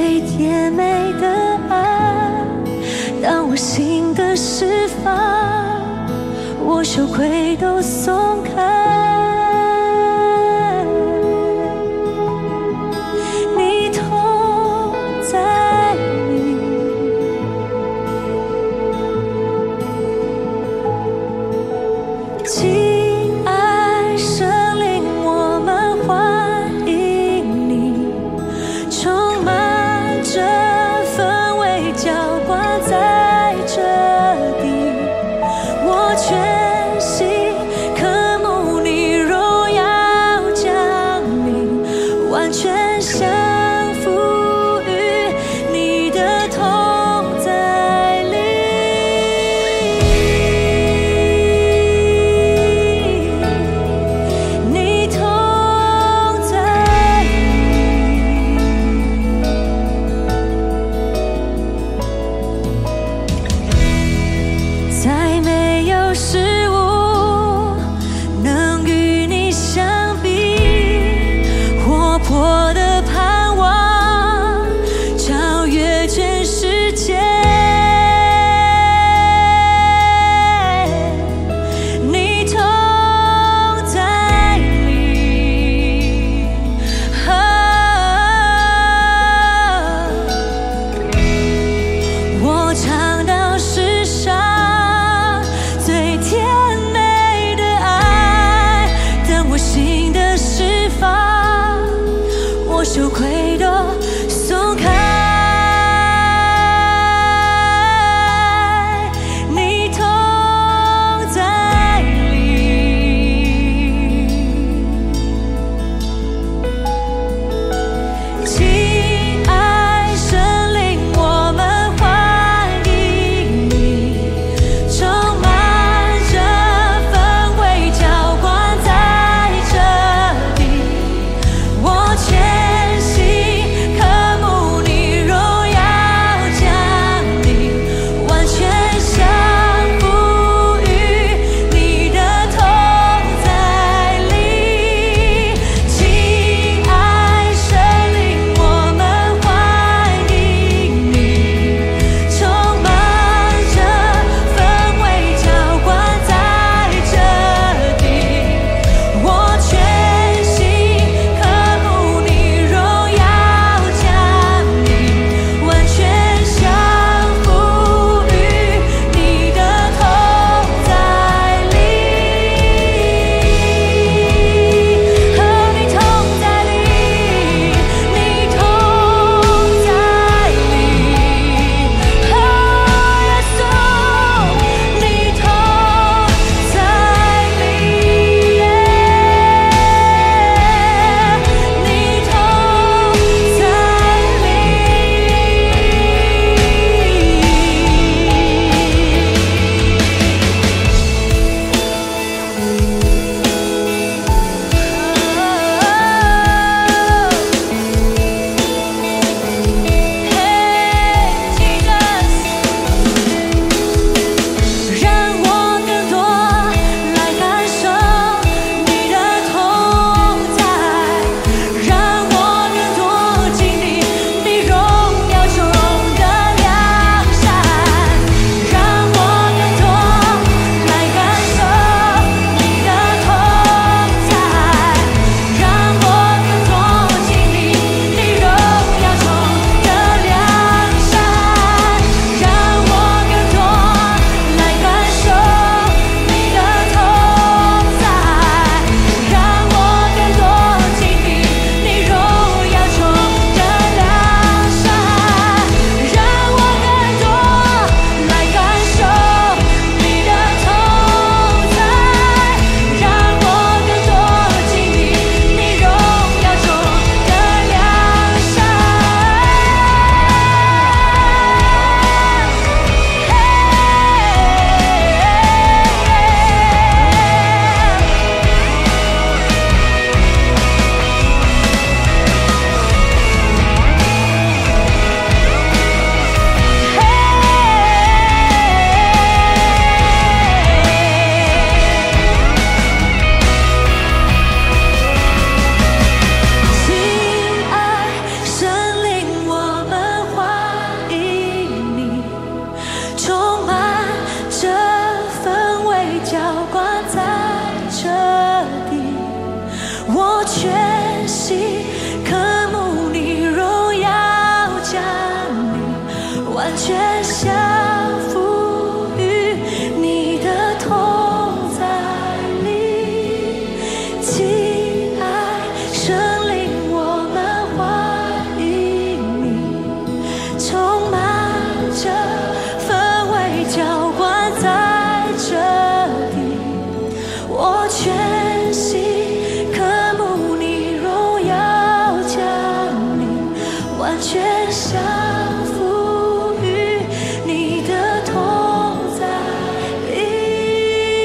最甜美的爱。当我心的释放，我羞愧都松开。你同在里，亲爱神灵，我们欢迎你，充满着氛围，浇灌在这地。我全心渴慕全降服于你的同在里。亲爱圣灵，我们欢迎你，充满着氛围浇灌在这里。我全心渴慕你荣耀降临，完全降服于你的同在里。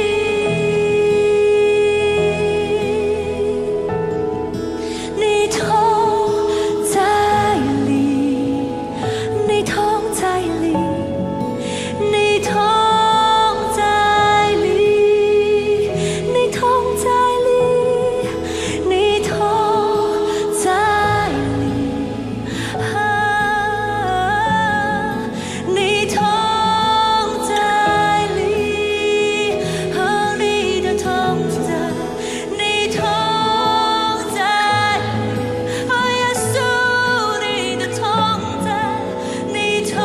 你同在里，你同在里，你同在里，你同在里，你同在里，你同在里，你的同在，你同在，耶稣，你的同在，你同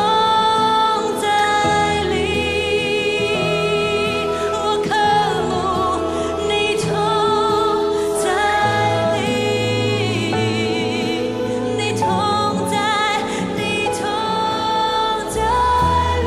在里，我渴慕你同在里，你同在，你同在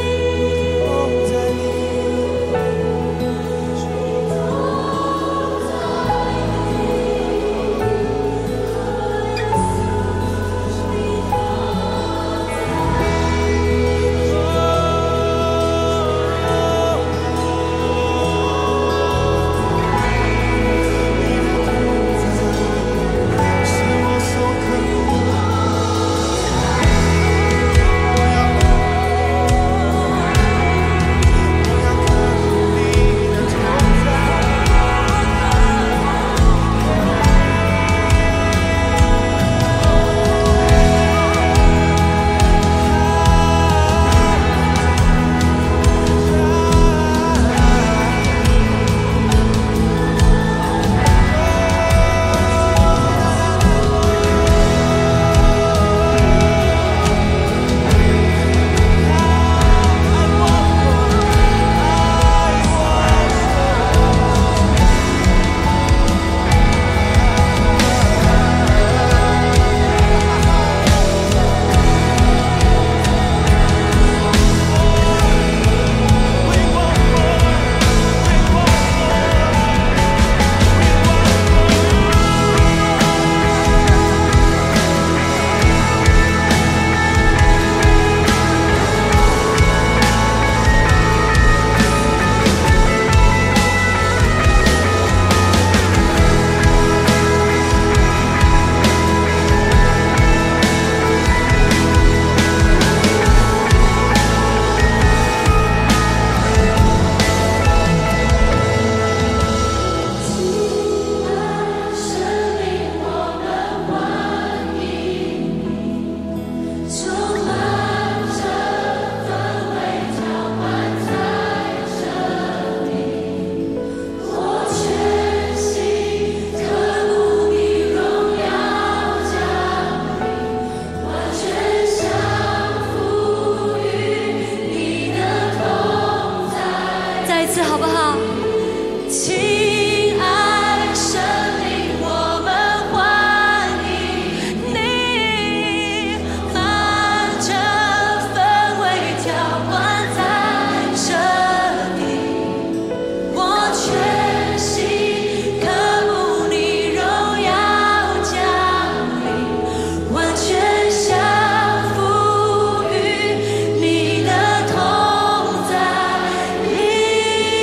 好不好？亲爱圣灵，我们欢迎你，满着氛围浇灌在这里。我全心渴慕你荣耀降临，完全降服于你的同在里。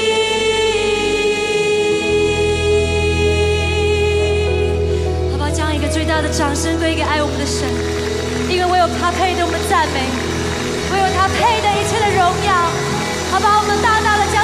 掌声归给爱我们的神，因为唯有他配得我们赞美，唯有他配得一切的荣耀。好吧，我们大大的将